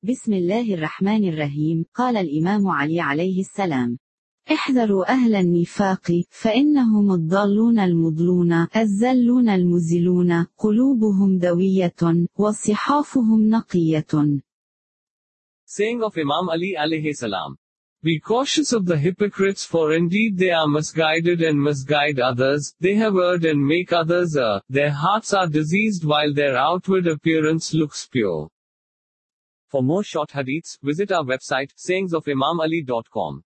بسم الله الرحمن الرحيم. قال الإمام علي عليه السلام: احذروا أهل النفاق فإنهم الضالون المضلون الزلون المزلون قلوبهم دوية وصحافهم نقية. Saying of Imam Ali alayhi salam. Be cautious of the hypocrites, for indeed they are misguided and misguide others, they have erred and make others err, their hearts are diseased while their outward appearance looks pure. For more short hadiths, visit our website, sayingsofimamali.com.